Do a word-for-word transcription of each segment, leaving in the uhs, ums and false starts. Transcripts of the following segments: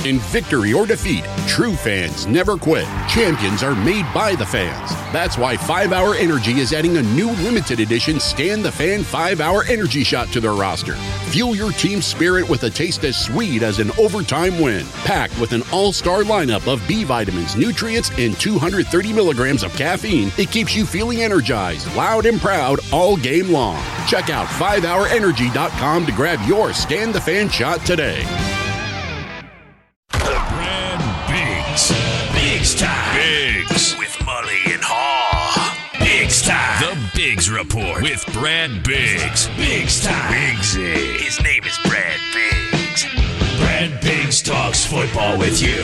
In victory or defeat, true fans never quit. Champions are made by the fans. That's why five hour Energy is adding a new limited edition Scan the Fan five hour Energy shot to their roster. Fuel your team's spirit with a taste as sweet as an overtime win. Packed with an all-star lineup of B vitamins, nutrients, and two hundred thirty milligrams of caffeine, it keeps you feeling energized, loud, and proud all game long. Check out five hour energy dot com to grab your Scan the Fan shot today. Biggs time. Biggs with Mully and Haw. Biggs time. The Biggs Report with Brad Biggs. Biggs time. Biggsy. His name is Brad Biggs. Brad Biggs talks football with you.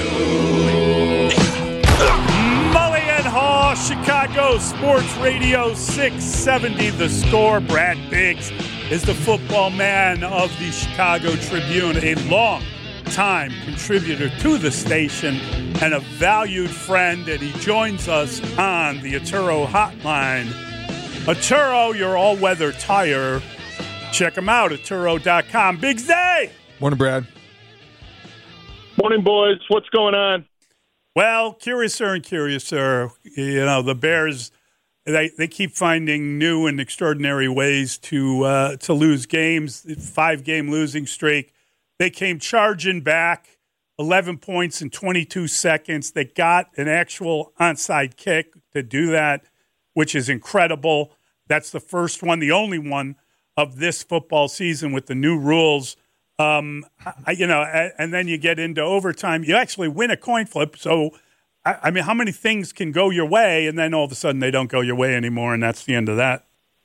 Mully and Haw, Chicago Sports Radio six seventy The Score. Brad Biggs is the football man of the Chicago Tribune, a long time contributor to the station and a valued friend, and he joins us on the Atturo Hotline. Atturo, your all-weather tire. Check them out, Atturo dot com. Biggs Day! Morning, Brad. Morning, boys. What's going on? Well, curiouser and curiouser. You know, the Bears, they, they keep finding new and extraordinary ways to uh, to lose games. Five-game losing streak. They came charging back, eleven points in twenty-two seconds. They got an actual onside kick to do that, which is incredible. That's the first one, the only one of this football season with the new rules. Um, I, you know, and then you get into overtime. You actually win a coin flip. So, I, I mean, how many things can go your way, and then all of a sudden they don't go your way anymore, and that's the end of that?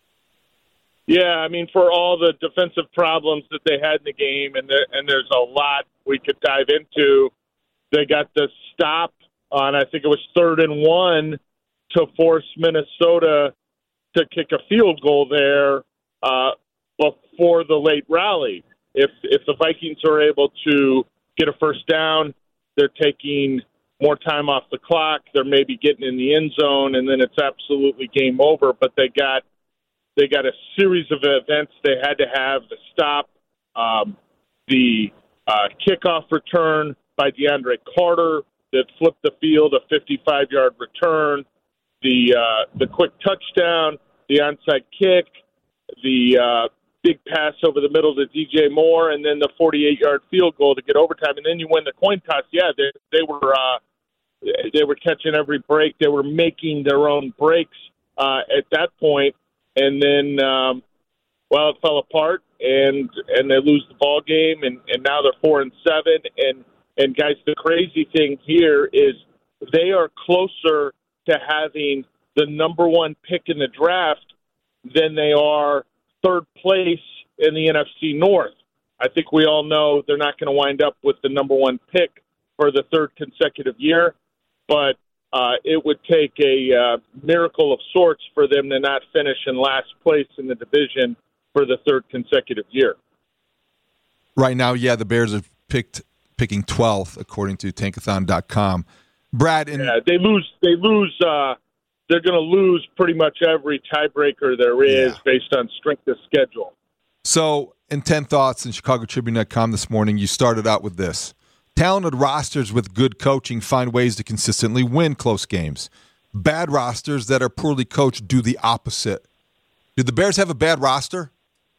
Yeah, I mean, for all the defensive problems that they had in the game, and there, and there's a lot we could dive into, they got the stop on, I think it was third and one, to force Minnesota to kick a field goal there uh, before the late rally. If if the Vikings are able to get a first down, they're taking more time off the clock. They're maybe getting in the end zone, and then it's absolutely game over. But they got They got a series of events they had to have: the stop, um, the uh, kickoff return by DeAndre Carter that flipped the field, a fifty-five-yard return, the uh, the quick touchdown, the onside kick, the uh, big pass over the middle to D J Moore, and then the forty-eight-yard field goal to get overtime, and then you win the coin toss. Yeah, they they were uh, they were catching every break. They were making their own breaks uh, at that point. And then, um, well, it fell apart, and and they lose the ball game, and, and now they're four and seven. And and guys, the crazy thing here is they are closer to having the number one pick in the draft than they are third place in the N F C North. I think we all know they're not going to wind up with the number one pick for the third consecutive year, but Uh, it would take a uh, miracle of sorts for them to not finish in last place in the division for the third consecutive year. Right now, yeah, the Bears are picked picking twelfth according to Tankathon dot com. Brad, in- yeah, they lose. They lose. Uh, they're going to lose pretty much every tiebreaker there is yeah. based on strength of schedule. So, in ten thoughts in Chicago Tribune dot com this morning, you started out with this. Talented rosters with good coaching find ways to consistently win close games. Bad rosters that are poorly coached do the opposite. Do the Bears have a bad roster?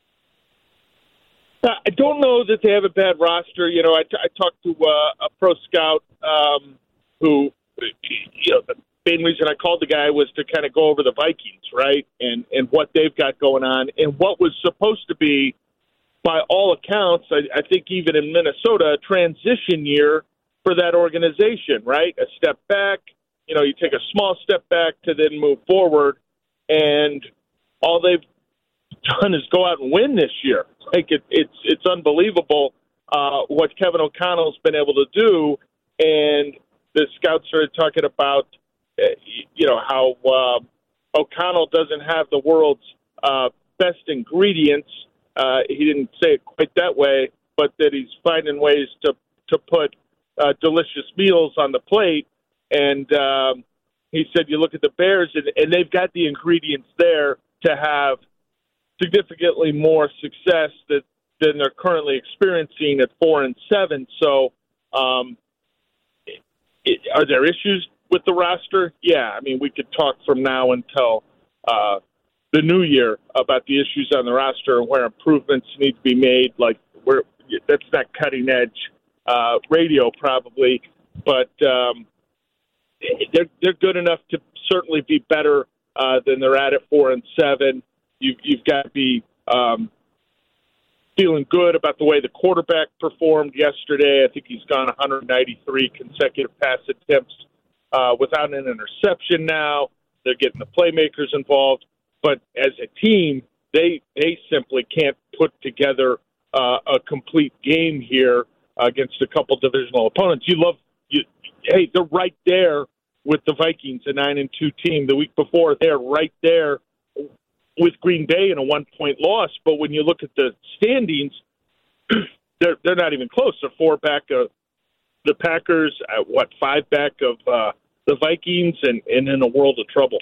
I don't know that they have a bad roster. You know, I, t- I talked to uh, a pro scout um, who, you know, the main reason I called the guy was to kind of go over the Vikings, right, and, and what they've got going on, and what was supposed to be, by all accounts, I, I think even in Minnesota, a transition year for that organization, right? A step back, you know, you take a small step back to then move forward, and all they've done is go out and win this year. Like it, it's it's unbelievable uh, what Kevin O'Connell's been able to do, and the scouts started talking about, uh, you know, how uh, O'Connell doesn't have the world's uh, best ingredients. Uh, he didn't say it quite that way, but that he's finding ways to to put uh, delicious meals on the plate. And um, he said, you look at the Bears, and, and they've got the ingredients there to have significantly more success that, than they're currently experiencing at four and seven. So, um, it, are there issues with the roster? Yeah, I mean, we could talk from now until uh, the new year about the issues on the roster and where improvements need to be made. Like, we're, that's not cutting edge uh, radio, probably, but um, they're they're good enough to certainly be better uh, than they're at at four and seven. You've you've got to be um, feeling good about the way the quarterback performed yesterday. I think he's gone one hundred ninety-three consecutive pass attempts uh, without an interception now. They're getting the playmakers involved. But as a team, they they simply can't put together uh, a complete game here against a couple divisional opponents. You love, you, hey, they're right there with the Vikings, a nine and two team. The week before, they're right there with Green Bay in a one-point loss. But when you look at the standings, they're they're not even close. They're four back of the Packers, at what, five back of uh, the Vikings, and, and in a world of trouble.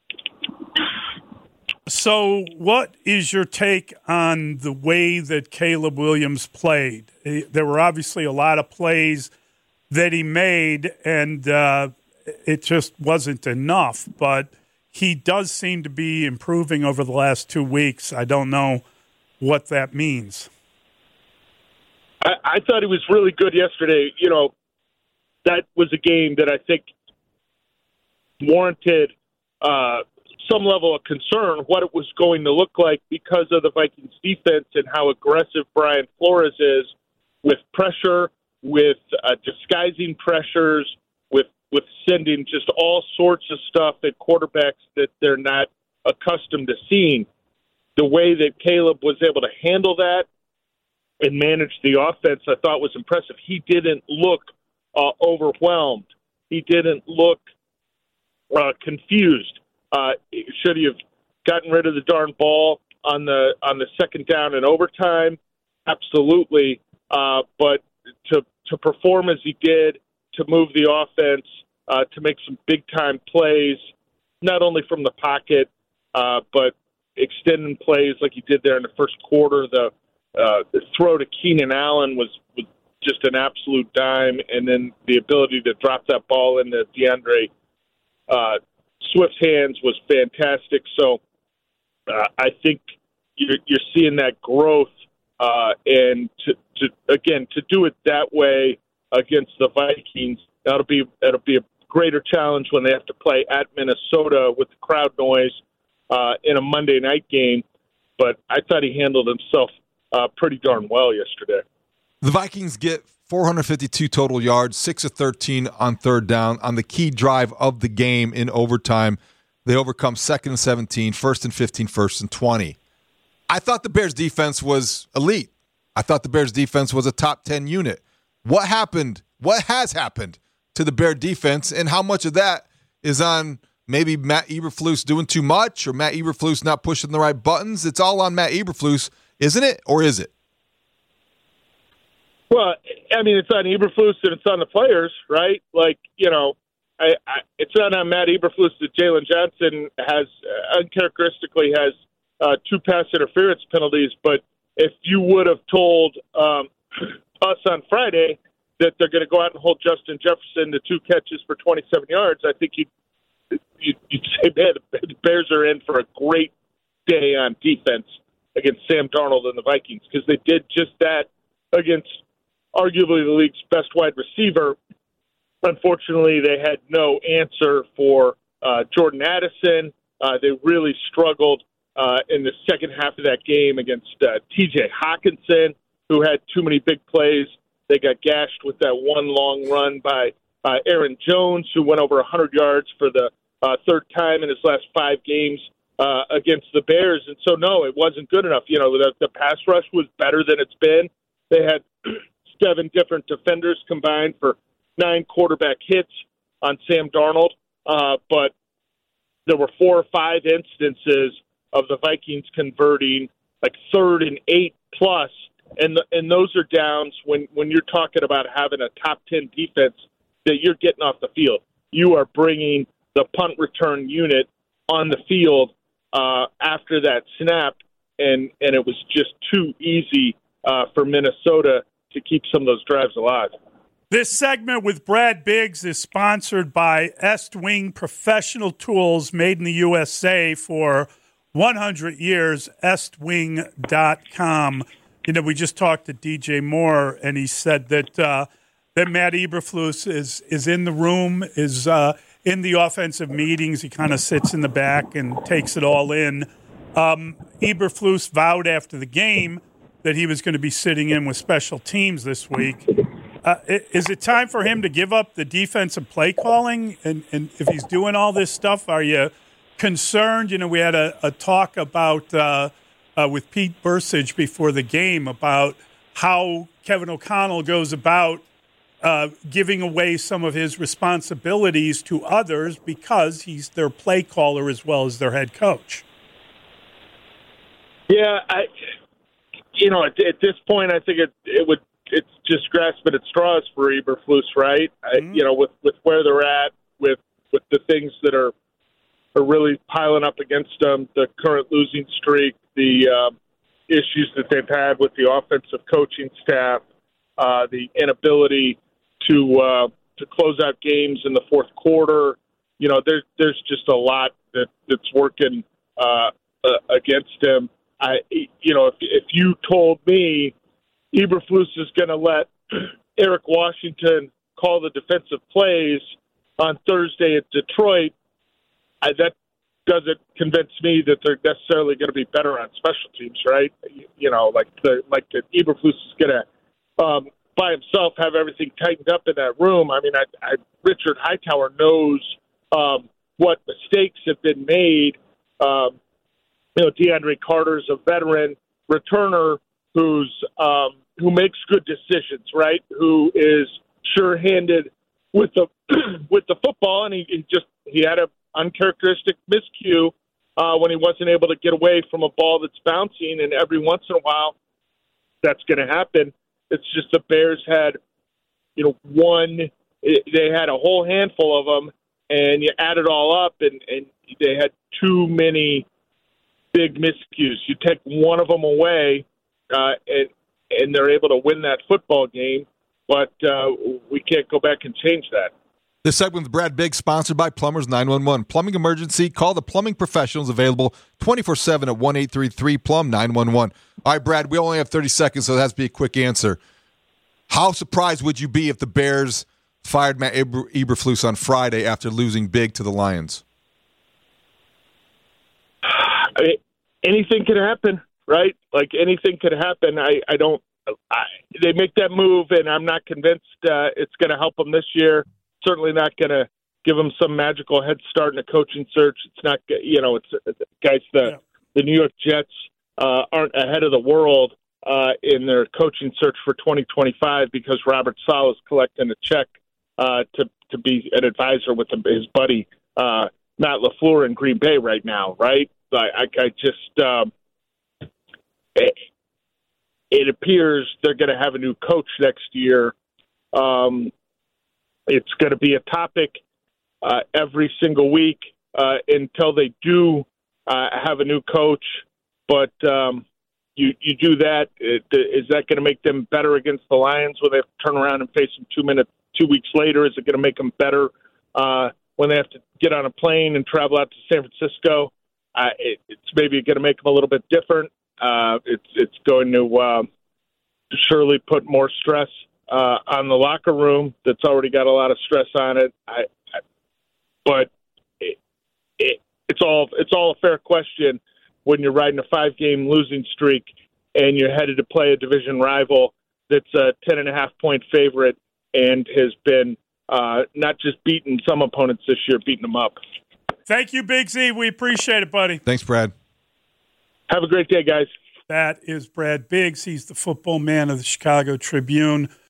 So what is your take on the way that Caleb Williams played? There were obviously a lot of plays that he made, and uh, it just wasn't enough. But he does seem to be improving over the last two weeks. I don't know what that means. I, I thought he was really good yesterday. You know, that was a game that I think warranted uh, some level of concern what it was going to look like because of the Vikings defense and how aggressive Brian Flores is with pressure, with uh, disguising pressures, with with sending just all sorts of stuff at quarterbacks that they're not accustomed to seeing. The way that Caleb was able to handle that and manage the offense, I thought was impressive. He didn't look uh, overwhelmed. He didn't look uh, confused. Uh, should he have gotten rid of the darn ball on the on the second down in overtime? Absolutely. Uh, but to to perform as he did, to move the offense, uh, to make some big-time plays, not only from the pocket, uh, but extending plays like he did there in the first quarter. The, uh, the throw to Keenan Allen was, was just an absolute dime, and then the ability to drop that ball into DeAndre uh, Swift's hands was fantastic. So uh, I think you're, you're seeing that growth, uh, and to, to again to do it that way against the Vikings, that'll be that'll be a greater challenge when they have to play at Minnesota with the crowd noise uh, in a Monday night game. But I thought he handled himself uh, pretty darn well yesterday. The Vikings get four hundred fifty-two total yards, six of thirteen on third down. On the key drive of the game in overtime, they overcome second and seventeen, first and fifteen, first and twenty. I thought the Bears' defense was elite. I thought the Bears' defense was a top ten unit. What happened? What has happened to the Bear defense, and how much of that is on maybe Matt Eberflus doing too much or Matt Eberflus not pushing the right buttons? It's all on Matt Eberflus, isn't it, or is it? Well, I mean, it's on Eberflus and it's on the players, right? Like, you know, I, I, it's not on Matt Eberflus that Jalen Johnson has, uh, uncharacteristically has uh, two pass interference penalties. But if you would have told um, us on Friday that they're going to go out and hold Justin Jefferson to two catches for twenty-seven yards, I think you'd, you'd, you'd say, man, the Bears are in for a great day on defense against Sam Darnold and the Vikings, because they did just that against arguably the league's best wide receiver. Unfortunately, they had no answer for uh, Jordan Addison. Uh, they really struggled uh, in the second half of that game against uh, T J Hawkinson, who had too many big plays. They got gashed with that one long run by uh, Aaron Jones, who went over one hundred yards for the uh, third time in his last five games uh, against the Bears. And so, no, it wasn't good enough. You know, the, the pass rush was better than it's been. They had seven different defenders combined for nine quarterback hits on Sam Darnold. Uh, but there were four or five instances of the Vikings converting like third and eight plus. And the, and those are downs when, when you're talking about having a top ten defense that you're getting off the field. You are bringing the punt return unit on the field uh, after that snap, and, and it was just too easy uh, for Minnesota to keep some of those drives alive. This segment with Brad Biggs is sponsored by Estwing Professional Tools, made in the U S A for one hundred years, estwing dot com. You know, we just talked to D J Moore, and he said that uh, that Matt Eberflus is is in the room, is uh, in the offensive meetings. He kind of sits in the back and takes it all in. Um, Eberflus vowed after the game that he was going to be sitting in with special teams this week. Uh, is it time for him to give up the defensive play calling? And, and if he's doing all this stuff, are you concerned? You know, we had a, a talk about uh, uh, with Pete Bursage before the game about how Kevin O'Connell goes about uh, giving away some of his responsibilities to others because he's their play caller as well as their head coach. Yeah, I, you know, at, at this point, I think it it would. It's just grasping at straws for Eberflus, right? Mm-hmm. I, you know, with, with where they're at, with with the things that are are really piling up against them, the current losing streak, the uh, issues that they've had with the offensive coaching staff, uh, the inability to uh, to close out games in the fourth quarter. You know, there's there's just a lot that, that's working uh, uh, against him. I, you know, if if you told me Eberflus is going to let Eric Washington call the defensive plays on Thursday at Detroit, I, that doesn't convince me that they're necessarily going to be better on special teams, right? You know, like the like the Eberflus is going to um, by himself have everything tightened up in that room. I mean, I, I, Richard Hightower knows um, what mistakes have been made. Um, you know, DeAndre Carter's a veteran returner who's um, who makes good decisions, right? Who is sure-handed with the with the football, and he, he just he had a uncharacteristic miscue uh, when he wasn't able to get away from a ball that's bouncing, and every once in a while, that's going to happen. It's just the Bears had, you know, one. They had a whole handful of them, and you add it all up, and, and they had too many big miscues. You take one of them away, uh, and and they're able to win that football game, but uh, we can't go back and change that. This segment with Brad Biggs, sponsored by Plumbers nine one one. Plumbing emergency, call the plumbing professionals, available twenty-four seven at one eight three three plumb nine one one. All right, Brad, we only have thirty seconds, so it has to be a quick answer. How surprised would you be if the Bears fired Matt Eber- Eberflus on Friday after losing big to the Lions? I mean, anything could happen. Right? Like anything could happen. I, I don't, I, they make that move, and I'm not convinced uh, it's going to help them this year. Certainly not going to give them some magical head start in a coaching search. It's not, you know, it's guys, the, yeah. the New York Jets uh, aren't ahead of the world uh, in their coaching search for twenty twenty-five because Robert Saleh is collecting a check uh, to, to be an advisor with his buddy, uh, Matt LaFleur in Green Bay right now. Right? I, I, I just, um, It, it appears they're going to have a new coach next year. Um, it's going to be a topic uh, every single week uh, until they do uh, have a new coach. But um, you you do that. It, is that going to make them better against the Lions when they have to turn around and face them two minutes, two weeks later? Is it going to make them better uh, when they have to get on a plane and travel out to San Francisco? Uh, it, it's maybe going to make them a little bit different. Uh, it's it's going to uh, surely put more stress uh, on the locker room that's already got a lot of stress on it. I, I, but it, it, it's all it's all a fair question when you're riding a five game losing streak and you're headed to play a division rival that's a ten and a half point favorite and has been uh, not just beaten some opponents this year, beating them up. Thank you, Big Z. We appreciate it, buddy. Thanks, Brad. Have a great day, guys. That is Brad Biggs. He's the football man of the Chicago Tribune.